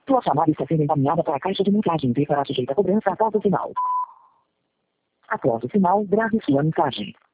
Sua chamada está sendo encaminhada para a caixa de mensagem e será sujeita a cobrança após o sinal. Após o sinal, grave sua mensagem.